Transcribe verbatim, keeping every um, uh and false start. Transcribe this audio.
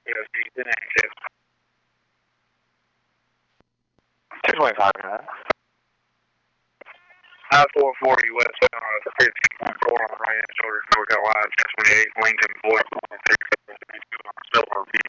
Yeah, she's inactive. two twenty-five, man. I four forty west on fifteen point four on the right hand shoulder, North Carolina, ten twenty-eight, Lincoln, Boyd, Silver View.